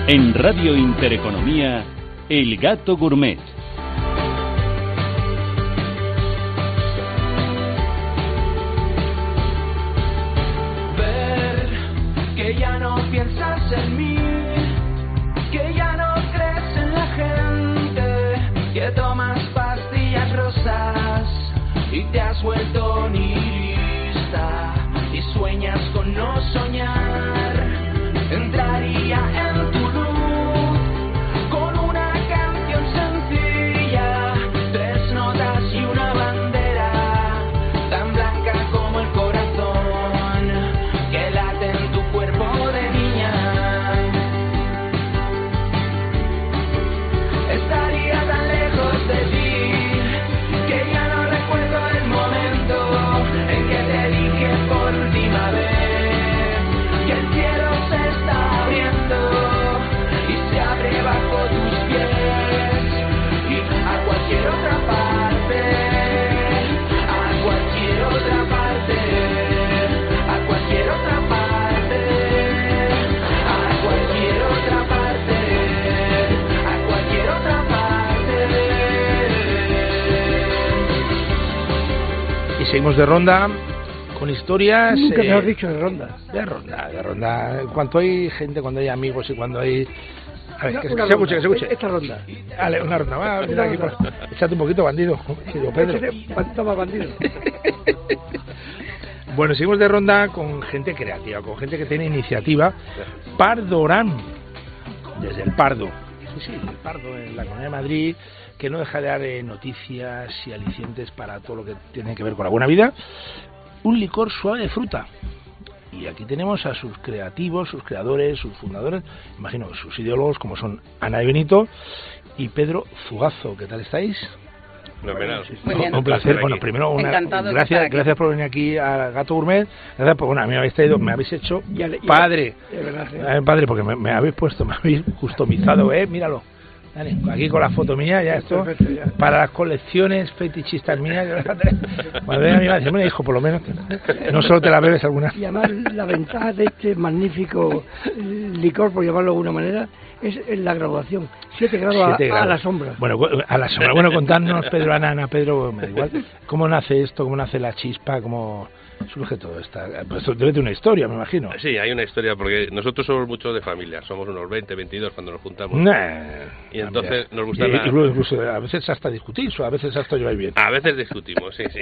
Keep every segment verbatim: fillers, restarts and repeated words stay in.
En Radio Intereconomía, El Gato Gourmet. Ver que ya no piensas en mí, que ya no crees en la gente, que tomas pastillas rosas y te has vuelto nihilista y sueñas con no soñar. Entraría en tu luz con una canción sencilla, tres notas y una bandera tan blanca como el corazón que late en tu cuerpo de niña. Estaría tan lejos de ti que ya no recuerdo el momento en que te dije por última vez que el cielo se está abriendo y se abre bajo tus pies, y a cualquier otra parte, a cualquier otra parte, a cualquier otra parte, a cualquier otra parte, a cualquier otra parte. Y seguimos de ronda con historias. Nunca me eh, has dicho de ronda. De ronda, de ronda. Cuando hay gente, cuando hay amigos y cuando hay... A ver, Una- que, una que se escuche, que se ronda, escuche. Esta ronda. Dale, una ronda. Va, Una mira aquí, ronda. por- échate un poquito, bandido. Que yo, Pedro. Échate, toma bandido. Bueno, seguimos de ronda con gente creativa, con gente que tiene iniciativa. Pardorán, desde el Pardo. Sí, sí, el Pardo, en la Comunidad de Madrid, que no deja de dar eh, noticias y alicientes para todo lo que tiene que ver con la buena vida. Un licor suave de fruta. Y aquí tenemos a sus creativos, sus creadores, sus fundadores, imagino sus ideólogos, como son Ana de Benito y Pedro Zugazo. ¿Qué tal estáis? Fenomenal. Muy bien. Un placer. Bueno, primero, una, Encantado de gracias, estar aquí. gracias por venir aquí a Gato Gourmet. Gracias por, bueno, a mí me habéis traído, me habéis hecho Ya le- ya- padre. de verdad, sí. Eh, padre, porque me, me habéis puesto, me habéis customizado, eh, míralo. Dale, aquí con la foto mía, ya esto, Perfecto, ya. para las colecciones fetichistas mías. Cuando venga mi madre, dice, bueno, hijo, por lo menos, no solo te la bebes alguna. Y además la ventaja de este magnífico licor, por llamarlo de alguna manera, es en la graduación. Siete grados, a- Siete a, grados. la sombra. Bueno, a la sombra. Bueno, contadnos, Pedro, Ana, Ana, Pedro, me da igual. ¿Cómo nace esto? ¿Cómo nace la chispa? ¿Cómo surge todo esto? Pues esto debe tener una historia, me imagino. Sí, hay una historia, porque nosotros somos muchos de familia, somos unos veinte, veintidós cuando nos juntamos. Nah, Y entonces mira. nos gusta Y- la- incluso, incluso a veces hasta discutís, o a veces hasta lleváis bien. A veces discutimos, sí, sí.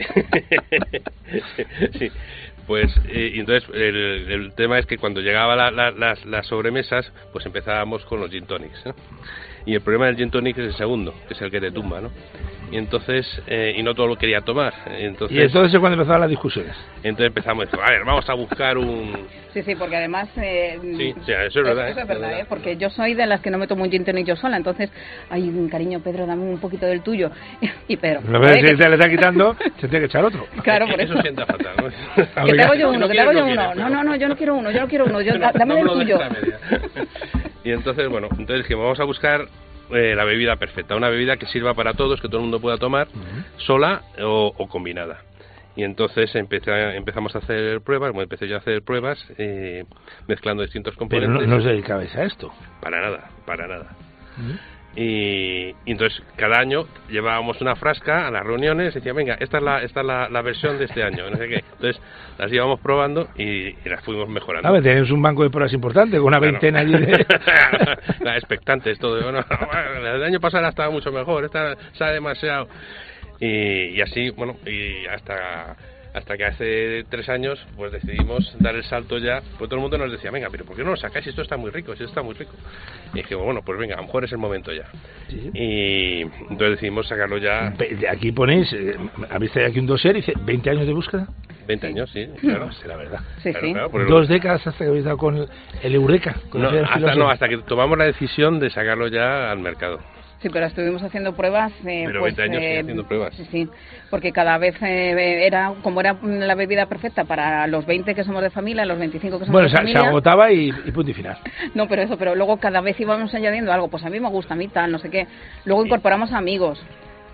Sí. Pues, eh, y entonces el, el tema es que cuando llegaba la, la- las, las sobremesas, pues empezábamos con los gin tonics, ¿no? Y el problema del gin tonic es el segundo, que es el que te tumba, ¿no? Y entonces, eh, y no todo lo quería tomar. Entonces, Y entonces es cuando empezaban las discusiones. entonces empezamos, a ver, vamos a buscar un... Sí, sí, porque además... Eh, Sí, o sea, eso es verdad, Eso ¿eh? es verdad, Es verdad. ¿eh? Porque yo soy de las que no me tomo un gin tonic yo sola, entonces, ay, cariño, Pedro, dame un poquito del tuyo. Y Pedro... Lo ves, "Oye, si que- te le está quitando, se tiene que echar otro. Claro, por eso eso. sienta fatal, ¿no? A Que ver, te hago yo Si uno, no que te hago quieres, yo no uno. quieres, No, pero- no, no, yo no quiero uno, yo no quiero uno, yo, No, da- dame no me del lo tuyo. dejes a media. Y entonces, bueno, entonces dijimos, vamos a buscar eh, la bebida perfecta, una bebida que sirva para todos, que todo el mundo pueda tomar, sola o, o combinada. Y entonces empecé, empezamos a hacer pruebas, bueno, empecé yo a hacer pruebas, eh, mezclando distintos Pero componentes. no, no os dedicabais a esto. Para nada, para nada. Y, y entonces cada año llevábamos una frasca a las reuniones y decía, venga, esta es la esta es la, la versión de este año, no sé qué. Entonces las íbamos probando y, y las fuimos mejorando. A ver, tenéis un banco de pruebas importante, con una Claro. veintena allí de... La expectantes, todo. Bueno, el año pasado estaba mucho mejor, esta sabe demasiado. Y, y así, bueno, y hasta hasta que hace tres años pues decidimos dar el salto ya, pues todo el mundo nos decía, venga, pero ¿por qué no lo sacáis? Esto está muy rico, si esto está muy rico. Y dije, bueno, pues venga, a lo mejor es el momento ya. Sí. Y entonces decidimos sacarlo ya Ve- Aquí ponéis, eh, habéis traído aquí un dossier y dice veinte años de búsqueda. veinte años, sí, claro. Será verdad. Sí, Claro, sí. claro, por el- Dos décadas hasta que habéis dado con el, el Eureka. Con No, el hasta, filósofo. no, hasta que tomamos la decisión de sacarlo ya al mercado. Sí, pero estuvimos haciendo pruebas. Eh, Pero pues, veinte años eh, haciendo pruebas. Sí, sí, porque cada vez eh, era, como era la bebida perfecta para los veinte que somos de familia, los veinticinco que somos Bueno, de se, se familia. agotaba y, y punto y final. No, pero eso, pero luego cada vez íbamos añadiendo algo. Pues a mí me gusta, a mí tal, no sé qué. Luego incorporamos amigos.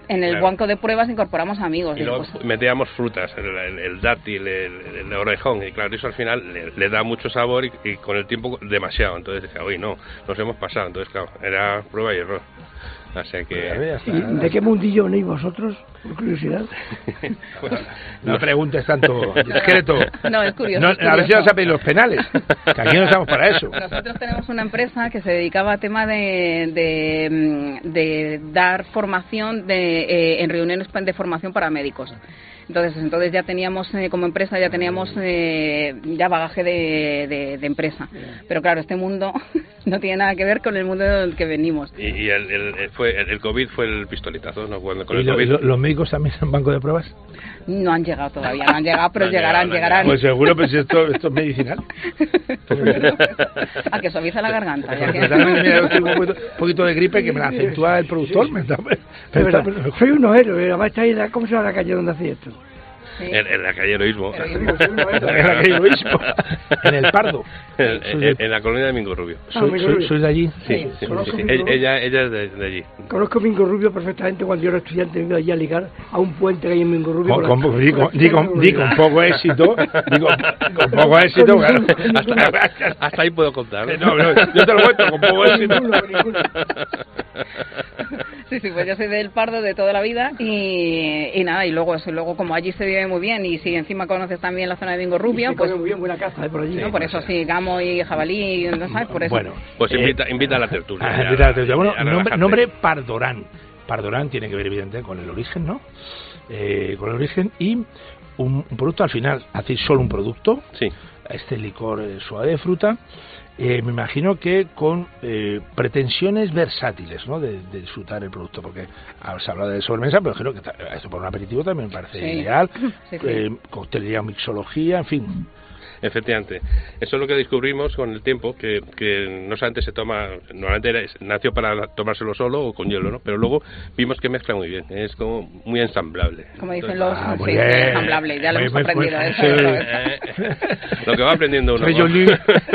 en el claro. banco de pruebas incorporamos amigos. Y luego pues, metíamos frutas, el, el, el dátil, el, el orejón, y claro, eso al final le, le da mucho sabor y, y con el tiempo demasiado. Entonces decía, oye, no, nos hemos pasado. Entonces, claro, era prueba y error. O sea que... ¿Y de qué mundillo venís vosotros, por curiosidad? No preguntes tanto, discreto. No, es curioso. No, es a ver si curioso. vas a pedir los penales, que aquí no estamos para eso. Nosotros tenemos una empresa que se dedicaba a tema de, de, de dar formación de, eh, en reuniones de formación para médicos. Entonces, entonces ya teníamos eh, como empresa ya teníamos eh, ya bagaje de, de, de empresa. Pero claro, este mundo no tiene nada que ver con el mundo del que venimos. Y, y el, el, fue, el, el COVID fue el pistoletazo, ¿no? Cuando, con ¿Y el lo, COVID... lo, los médicos también son banco de pruebas? No han llegado todavía, no han llegado, pero No han llegarán, llegado, no han llegarán. Pues seguro, pues esto, esto es medicinal. A que suaviza la garganta. Ya que... Me da un poquito, un poquito de gripe que me la acentúa el productor. Me da, me De está- verdad, soy un ojero, eh, además está ahí, la- ¿cómo se llama la calle donde hacéis esto? Sí. En, en la calle Heroísmo. en aquel obispo, en el Pardo. En, Soy en- de- en la colonia de Mingo Rubio. soy- soy- ¿Sois de allí? Sí, sí, Conozco sí, sí. Mingo Ella, ella es de, de allí. Conozco Mingo Rubio perfectamente. Cuando yo era estudiante me iba allí a ligar a un puente que hay en Mingo Rubio. Con, con con, la- di, con la con, di, con, di con poco éxito, digo, con poco éxito, Con claro. ningún- Hasta, hasta ahí puedo contar. No, no, yo te lo cuento, con poco éxito. Ninguno, ninguno. Sí, sí, pues yo soy del Pardo de toda la vida y, y nada, y luego eso, y luego como allí se vive muy bien y si encima conoces también la zona de Bingo Rubio, Y se pues come muy bien, buena caza eh, por allí. no, por eso sí, gamo y jabalí, ¿no sabes? Por eso. Bueno, Pues eh, invita, invita a la tertulia. ah, ya, invita a la tertulia. Bueno, a nombre, relajarte. nombre Pardorán. Pardorán tiene que ver evidentemente con el origen, ¿no? Eh, con el origen y un, un producto al final, hacéis solo un producto, Sí. este licor eh, suave de fruta, eh, me imagino que con eh, pretensiones versátiles, ¿no? De, de disfrutar el producto, porque ah, se habla de sobremesa, pero creo que ta- esto para un aperitivo también me parece Sí. ideal, Sí, sí. eh, coctelería, mixología, en fin. Efectivamente. Eso es lo que descubrimos con el tiempo, que, que no solamente se toma, normalmente era- nació para tomárselo solo o con hielo, ¿no? Pero luego vimos que mezcla muy bien, es como muy ensamblable. Como dicen Entonces, los Ah, muy sí, bien. ensamblable, ya lo Muy, hemos muy, aprendido. muy- eso, sí. eso, Eh, lo que va aprendiendo uno. Soy ¿no? Johnny.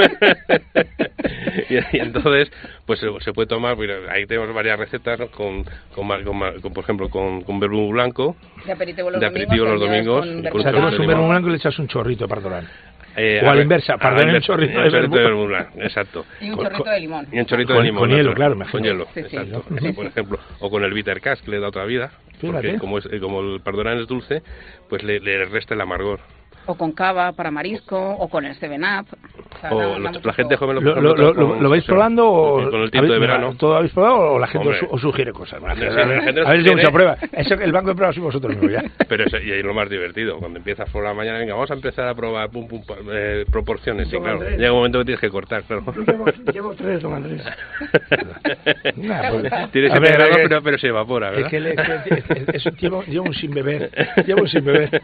y, y entonces pues se, se puede tomar, mira, ahí tenemos varias recetas, ¿no? con, con, ma- con, ma- con, por ejemplo con, con vermú blanco, De aperitivo los De aperitivo los domingos. domingos, con con O sea, vermut tomas un Limón. vermú blanco y le echas un chorrito de Pardorán. eh, O a la ver- inversa, a la perdón, un inversa, chorrito de un chorrito de vermú. vermú blanco, exacto. Y un Con- chorrito de limón. Y un chorrito Con- de limón. con hielo, natural. claro, imagino. Con hielo, Sí, sí. exacto. Ujú. Eso, por ejemplo. O con el bitter cask, que le da otra vida. Fíjate. Porque como, es, eh, como el pardorán es dulce, pues le, le resta el amargor. O con cava para marisco, o con el seven up. O sea, O da- lo- da la mucho gente juego. joven ¿Lo, lo, lo, lo- lo vais con- probando o con el tinto de habéis- verano? ¿Todo habéis probado o la gente os, Hombre. os sugiere cosas? La gente, Sí, la gente nos a ver si sugiere. mucha prueba. Eso que el banco de pruebas sois vosotros mismos ya. Pero eso, y ahí es lo más divertido, cuando empiezas por la mañana, venga, vamos a empezar a probar pum, pum, pa- eh, proporciones. Y Don claro, Andrés. llega un momento que tienes que cortar, claro. Yo llevo, llevo tres, don Andrés. Nah, pues, Tienes a que ver, pegar algo, eh, pero, pero se evapora, es ¿verdad? que, le- es que- es que- eso llevo, llevo un sin beber. Llevo un sin beber.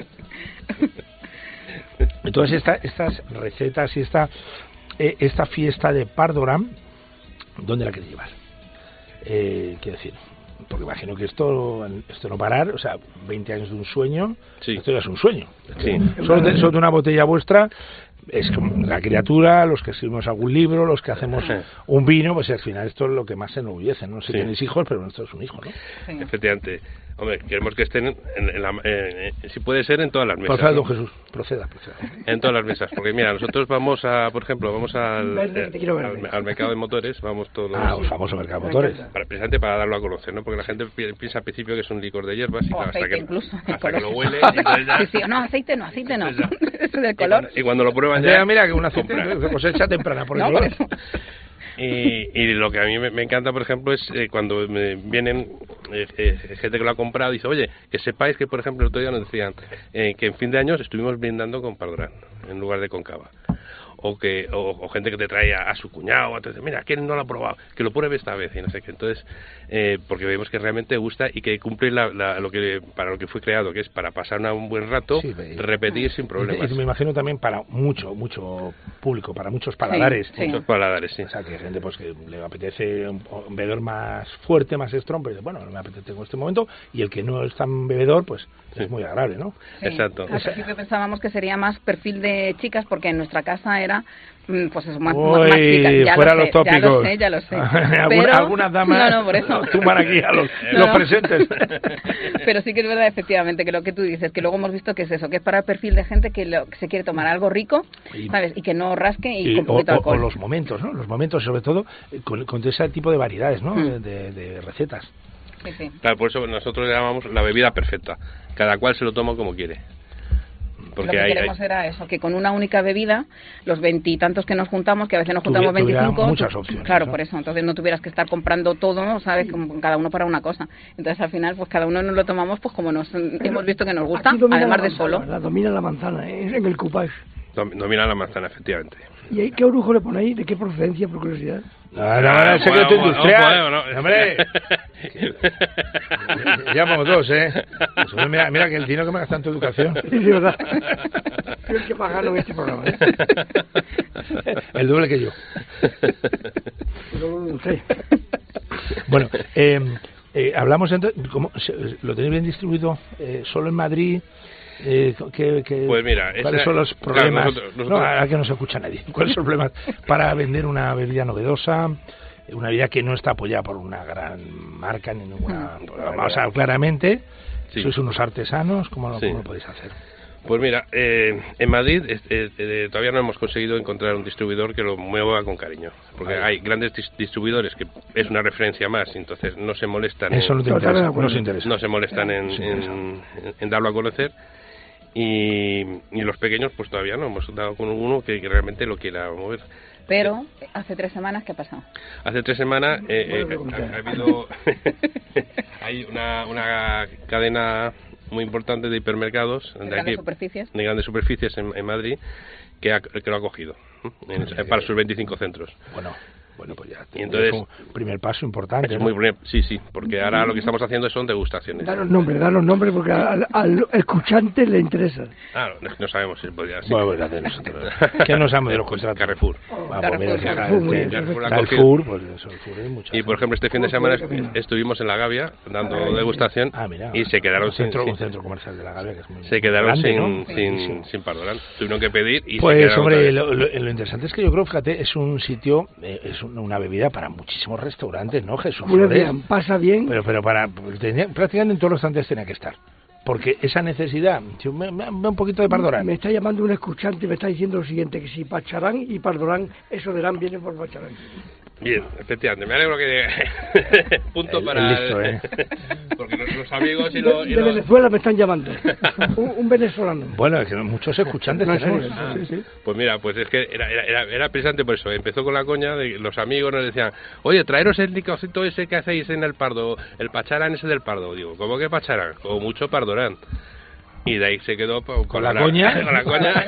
Entonces, esta, estas recetas y esta, eh, esta fiesta de Pardorán, ¿dónde la queréis llevar? Eh, quiero decir, porque imagino que esto, esto no parar, o sea, veinte años de un sueño, Sí. esto ya es un sueño. Sí. Solo de, solo de una botella vuestra, es como la criatura, los que escribimos algún libro, los que hacemos Sí. un vino, pues al final esto es lo que más se enorgullece, ¿no? Si Sí. tenéis hijos, pero esto es un hijo, ¿no? Sí. Efectivamente. Hombre, queremos que estén, en, en la, eh, eh, si puede ser, en todas las mesas. Proceda, ¿no? don Jesús, proceda, proceda. En todas las mesas, porque mira, nosotros vamos a, por ejemplo, vamos al, Verde, que te quiero al, verde. al mercado de motores, vamos todos Ah, el famoso mercado de motores. para, precisamente para darlo a conocer, ¿no? Porque la gente pi- piensa al principio que es un licor de hierbas y O claro, hasta aceite que, incluso. el hasta que color. lo huele y entonces ya- Sí, sí, no, aceite no, aceite no. Entonces ya- Es del y color. cuando, y cuando lo prueban Mira, ya mira que un aceite compran. de cosecha temprana, por No, el por color. eso. Y, y lo que a mí me, me encanta, por ejemplo, es eh, cuando me vienen eh, eh, gente que lo ha comprado y dice, oye, que sepáis que, por ejemplo, el otro día nos decían eh, que en fin de años estuvimos brindando con Pardorán en lugar de con cava. O que o, o gente que te trae a, a su cuñado, o te dice, mira, ¿quién no lo ha probado? Que lo pruebe esta vez y no sé qué. Entonces, eh, porque vemos que realmente gusta y que cumple la, la- lo que para lo que fue creado, que es para pasar una- un buen rato, Sí, ve- repetir sin problemas. Y me imagino también para mucho, mucho público, para muchos paladares. Sí. Muchos paladares, sí. O sea, que hay gente pues que le apetece un, un bebedor más fuerte, más strong, pero dice, bueno, no me apetece en este momento, y el que no es tan bebedor, pues Sí. es muy agradable, ¿no? Sí. Exacto. Al principio pensábamos que sería más perfil de chicas porque en nuestra casa manera pues eso, más, Uy, más chica. Ya fuera lo sé, los tópicos. Ya lo sé, ya lo sé. Pero, algunas damas no, no, por eso. tumban aquí a los, no, los no. presentes. Pero sí que es verdad, efectivamente, que lo que tú dices, que luego hemos visto que es eso, que es para el perfil de gente que, lo, que se quiere tomar algo rico, ¿sabes? Y que no rasque y, y con poquito o, alcohol. o los momentos, ¿no? Los momentos, sobre todo, con, con ese tipo de variedades, ¿no? Mm. De, de recetas. Sí, sí. Claro, por eso nosotros le llamamos la bebida perfecta. Cada cual se lo toma como quiere. Porque lo que hay, queremos hay... era eso, que con una única bebida, los veintitantos que nos juntamos, que a veces nos juntamos veinticinco, muchas opciones. Claro, ¿no? Por eso, entonces no tuvieras que estar comprando todo, ¿no? ¿Sabes? Con cada uno para una cosa. Entonces al final, pues cada uno nos lo tomamos, pues como nos hemos visto que nos gusta, además de solo. La domina la manzana, ¿eh? En el coupage. Domina la manzana, efectivamente. ¿Y ahí qué orujo le ponéis? ¿De qué procedencia, por curiosidad? No, no, no, el secreto bueno, industrial. No, no, no. Hombre, ya vamos dos, ¿eh? Pues mira, mira que el dinero que me gasta en tu educación. Sí, de verdad. Soy el que más gano en este programa, ¿eh? El doble que yo. No sé. Bueno, eh, eh, hablamos entonces, ¿cómo, ¿lo tenéis bien distribuido eh, solo en Madrid? Eh, ¿qué, qué, pues mira, ¿cuáles esa, son los problemas? Claro, nosotros, nosotros... No, ahora que no se escucha nadie. ¿Cuáles son los problemas para vender una bebida novedosa, una bebida que no está apoyada por una gran marca ni ninguna? Hmm. Vamos a ver claramente, sí. Sois unos artesanos, ¿cómo lo, sí. ¿cómo lo podéis hacer? Pues mira, eh, en Madrid eh, eh, todavía no hemos conseguido encontrar un distribuidor que lo mueva con cariño, porque Ay. hay grandes dis- distribuidores que es una referencia más, entonces no se molestan. Eso en, no te interesa, no, se interesa. No se molestan en, en, en darlo a conocer. Y, y los pequeños pues todavía no hemos dado con uno que, que realmente lo quiera mover. Pero hace tres semanas, ¿qué ha pasado? Hace tres semanas eh, eh, ha, ha habido hay una, una cadena muy importante de hipermercados de, de grandes aquí, superficies de grandes superficies en, en Madrid que, ha, que lo ha cogido en, eh, para sus veinticinco centros. Bueno. Bueno, pues ya y entonces, es un primer paso importante. Es ¿no? muy, sí, sí, porque ahora lo que estamos haciendo son degustaciones. Danos nombres, danos nombres porque al, al escuchante le interesa. Ah, no, no sabemos si podría ser. Bueno, bueno, de nosotros. ¿Qué no sabemos de los contratos? Carrefour. Oh, ah, Carrefour, pues mira, Carrefour, Carrefour, Carrefour, Carrefour, pues eso, Carrefour hay muchas. Y por ejemplo, este fin de semana estuvimos en La Gavia dando ah, degustación ah, mira, y se quedaron un centro, sin... Un centro comercial de La Gavia que es muy Se quedaron grande, sin, ¿no? sin, sin, sin Pardorán. Tuvieron que pedir y pues, se quedaron... Pues, hombre, lo, lo, lo interesante es que yo creo, fíjate, es un sitio, eh, es una bebida para muchísimos restaurantes, ¿no, Jesús? Muy bien, pasa bien. Pero, pero para tenía, prácticamente en todos los restaurantes tenía que estar. Porque esa necesidad, me, me, me un poquito de Pardorán. Me está llamando un escuchante y me está diciendo lo siguiente, que si Pacharán y Pardorán, eso de Rán viene por Pacharán. Bien, efectivamente, me alegro que punto el, para el listo, ¿eh? Porque nuestros amigos y los... De, de Venezuela me están llamando, un, un venezolano. Bueno, es que muchos escuchantes no, tenemos. Ah, sí, sí. Pues mira, pues es que era, era, era precisamente por eso, empezó con la coña de que los amigos nos decían, oye, traeros el licocito ese que hacéis en el Pardo, el Pacharán ese del Pardo. Digo, ¿cómo que Pacharán? Como mucho Pardorán. Y de ahí se quedó con, con la, la coña. Con la coña.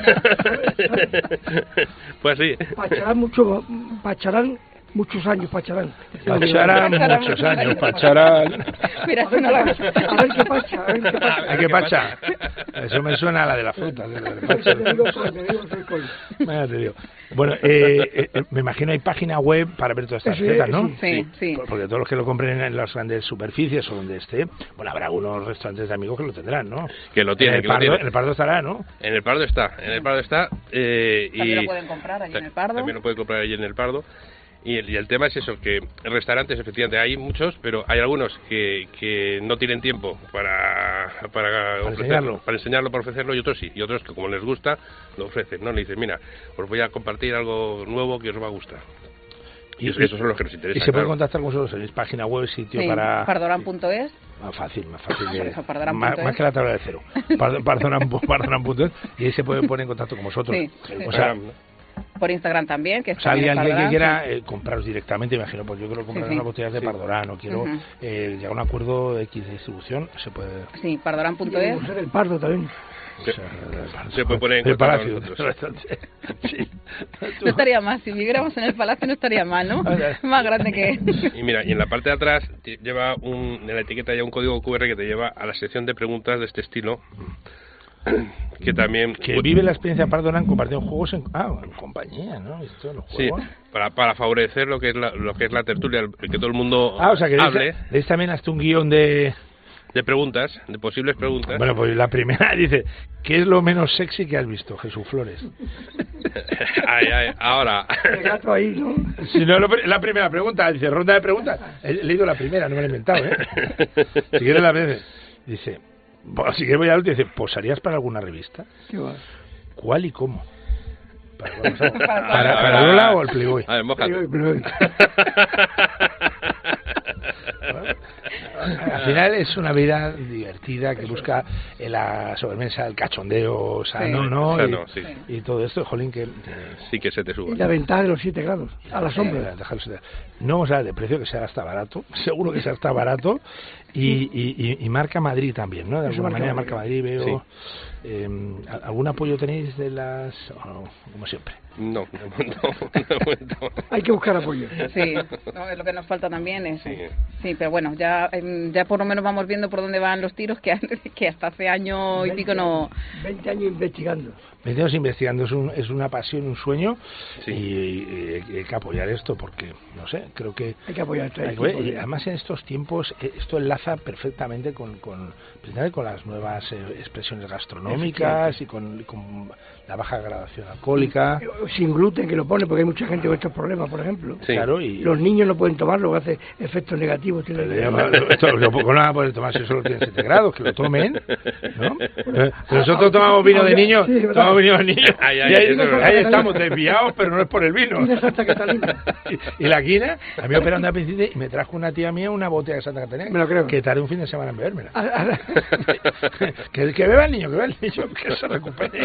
Pues sí. Pacharán mucho, Pacharán muchos años, Pacharán. Pacharán muchos años, Pacharán. Mira, no la... A ver qué pacha, a ver qué pacha. ¿A qué pacha? Eso me suena a la de la fruta. De la de pacha. Vaya, te digo. Bueno, eh, eh, me imagino hay página web para ver todas estas sí, recetas, ¿no? Sí, sí. Porque todos los que lo compren en las grandes superficies o donde esté, bueno, habrá algunos restaurantes de amigos que lo tendrán, ¿no? Que lo tienen, en el que Pardo, lo tienen. En el Pardo estará, ¿no? En el Pardo está, en el Pardo está. Eh, también y lo pueden comprar allí en el Pardo. También lo pueden comprar allí en el Pardo. Y el, y el tema es eso, que restaurantes efectivamente hay muchos, pero hay algunos que, que no tienen tiempo para para, para, ofrecerlo, enseñarlo. para enseñarlo, para ofrecerlo, y otros sí, y otros que como les gusta, lo ofrecen, ¿no? Le dicen, mira, os voy a compartir algo nuevo que os va a gustar. Y, y eso, esos son los que nos interesan. ¿Y se puede claro. contactar con vosotros? ¿Tenéis página web, sitio sí, para...? Pardorán punto es. Más fácil, más fácil. De, eso, Pardorán más, punto es. Más que la tabla de cero. Pardorán punto es. Y ahí se puede poner en contacto con vosotros. Sí, sí. O sea, por Instagram también, que es o sea, alguien, alguien que quiera sí. eh, compraros directamente, imagino, pues yo quiero comprar sí, sí. unas botellas de sí. Pardorán o quiero uh-huh. eh, llegar a un acuerdo X de distribución, se puede... Sí, Pardorán punto es. El Pardo también. Se, o sea, se puede poner en el contacto Palacio, con nosotros. sí. No estaría mal, si viviéramos en el Palacio no estaría mal, ¿no? Más grande que... Y mira, y en la parte de atrás lleva un, en la etiqueta ya un código cu erre que te lleva a la sección de preguntas de este estilo, que también... Que vive la experiencia Pardorán compartiendo juegos en, ah, en compañía, ¿no? Esto, los sí, para, para favorecer lo que es la, lo que es la tertulia, el que todo el mundo ah, o sea, que hable. Deis también hasta un guión de... de preguntas, de posibles preguntas. Bueno, pues la primera dice, ¿qué es lo menos sexy que has visto, Jesús Flores? ay, ay, ahora. El gato ahí, ¿no? Si no, lo, la primera pregunta, dice, ronda de preguntas. He leído la primera, no me la he inventado, ¿eh? Si quieres la vez, dice, bueno, si quieres voy a la última, dice, ¿posarías para alguna revista? ¿Qué va? ¿Cuál y cómo? ¿Para, vamos a, para, para, para Lola o el Playboy? A ver, mójate. Playboy, Playboy. Al final es una vida divertida que busca en la sobremesa el cachondeo sano, sí. ¿no? Sano, y, sí. y todo esto, jolín, que... Sí que se te sube. Y la ventaja de los siete grados, a la sombra. Eh, no vamos a dar de precio, que sea hasta barato, seguro que sea hasta barato, y, y, y, y marca Madrid también, ¿no? De alguna marca manera Madrid. marca Madrid, veo... Sí. Eh, ¿Algún apoyo tenéis de las...? Oh, como siempre. No, de momento, de momento. Hay que buscar apoyo. Sí, no, es lo que nos falta también es Sí. sí, pero bueno, ya em, ya por lo menos vamos viendo por dónde van los tiros que, que hasta hace año y pico no... veinte años investigando. Metemos investigando, es, un, es una pasión, un sueño, Sí. y, y- y hay que apoyar esto porque, no sé, creo que... Hay que apoyar esto. hay que- y además en estos tiempos eh, esto enlaza perfectamente con, con, precisamente con las nuevas eh, expresiones gastronómicas y con, y con la baja gradación alcohólica. Sin gluten, que lo pone, porque hay mucha gente con estos problemas, por ejemplo. Sí. Claro, y... Los niños no pueden tomarlo, que hace efectos negativos. Tiene Pero ya, lo- esto, lo, ¿cómo no van a poder tomarse solo tienen siete grados? Que lo tomen, ¿no? Eh, Nosotros tomamos vino de niños, Sí, ¿verdad? tomamos vino de niños, Ay, ay, y ahí, eso es verdad. ahí estamos desviados, pero no es por el vino. Quina Santa Catalina. Y, y la quina, a mí me operaron de apendicitis y me trajo una tía mía una botella de Santa Catalina. Me lo creo. Que tardé un fin de semana en bebérmela. A- a- que, que beba el niño, que beba el niño, que se recupere.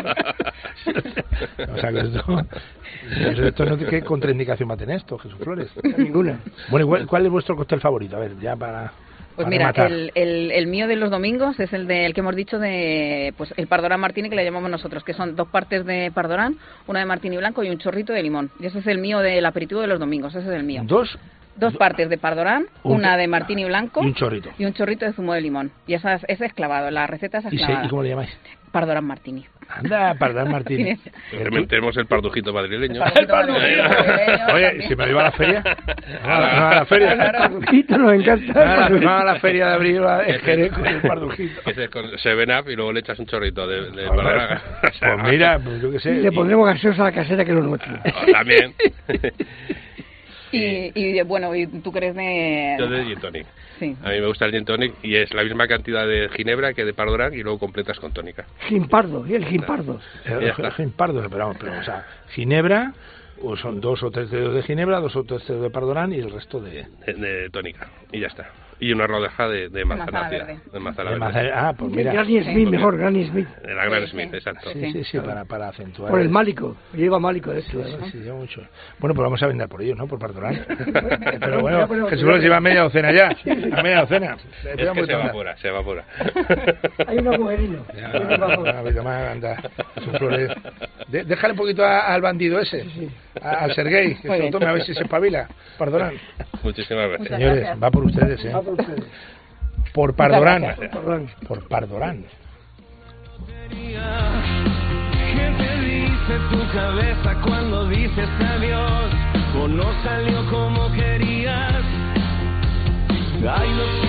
O sea, que esto, esto no, ¿qué contraindicación va a tener esto, Jesús Flores? Ninguna. Bueno, ¿cuál, cuál es vuestro cóctel favorito? A ver, ya para... Pues para mira, rematar. el, el, el mío de los domingos es el del que hemos dicho de pues el Pardorán Martini, que le llamamos nosotros, que son dos partes de Pardorán, una de Martini blanco y un chorrito de limón. Y ese es el mío del aperitivo de los domingos, ese es el mío. Dos Dos partes de Pardorán, Un- una de Martini blanco y un chorrito. y un chorrito de zumo de limón. Y esa es, ese es clavado, la receta es ¿Y, se- clavada. ¿Y cómo le llamáis? Pardorán Martini. Anda, Pardán Martínez. También tenemos el pardujito madrileño. El pardujito madrileño Oye, también. si me iba a la feria, no, no a la feria. Pardujito nos encanta. Ah, nos vamos a la feria de abril a Jerez con el pardujito. Que es con Seven Up y luego le echas un chorrito de, de Pues, Pardorán. pues mira, pues yo qué sé. Le pondremos gaseosa a la casera, que es lo nuestro. También. Y, y bueno, ¿y tú crees de...? Yo de gin tonic. Sí. A mí me gusta el gin tonic y es la misma cantidad de ginebra que de Pardorán y luego completas con tónica. Gimpardo, y el gimpardo. Eh, Ya está. Gen pardo, pero, vamos, pero, o sea, ginebra, o son dos o tres dedos de ginebra, dos o tres dedos de pardorán y el resto de... De, de tónica. Y ya está. Y una rodaja de, de manzana, manzana tía, verde. de manzana de verde. manzana- ah, pues mira. Granny Smith, mejor, Granny Smith. De la Gran Sí, Smith, sí. exacto. Sí, sí, sí, para, para acentuar. Por el málico, lleva málico de esto. Sí, además. sí, lleva mucho. Bueno, pues vamos a vender por ellos, ¿no? Por pardorán. Pero Pero bueno, pero- Jesús Flores lleva media docena ya. A media docena. Es que se evapora, se evapora. Hay un agujerino. Ya, Hay un agujerino. una vez más, anda, Jesús Flores. De- déjale un poquito a- al bandido ese, a- al Sergei, que se Muy lo bien. tome a ver si se espabila. Pardorán. Muchísimas gracias. Muchas Señores, gracias. va por ustedes, ¿eh? Ah, por ustedes. Por Pardorán. gracias. Perdón. Por Pardorán. ¿Qué te dice tu cabeza cuando dices adiós? O no salió como querías. Ay, no